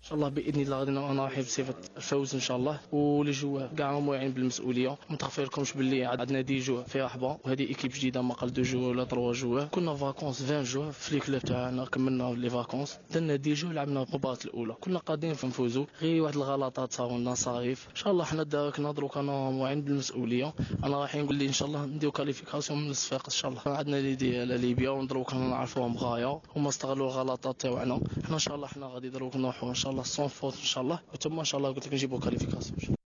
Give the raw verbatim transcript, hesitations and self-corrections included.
ان شاء الله باذن الله غادي انا رايحين بصفه الفوز ان شاء الله. ولي جوار كاع هما واعيين بالمسؤوليه. ما تخفيلكمش باللي عندنا دي جو في رحبه وهذه ايكيب جديده ما قال دو جو ولا ثلاثة جو. كنا فاكونس عشرين جو في الكلوب تاعنا كملنا لي فاكونس درنا دي جو لعبنا المباراه الاولى كنا قادرين نفوزوا غير واحد الغلطات صاروا لنا صاريف. ان شاء الله حنا داركنا دروك انا واعيين بالمسؤوليه. انا رايحين نقول لي ان شاء الله نديو كاليفيكاسيون من الصفاقس ان شاء الله. عندنا لي ديال ليبيا ودروك نعرفوهم غايه هما استغلوا الغلطات تاعنا. حنا ان شاء الله حنا غادي دروك نروحوا ان شاء الله سون فوت ان شاء الله وتما ان شاء الله قلت لك نجيبوا كاليفيكاسيون.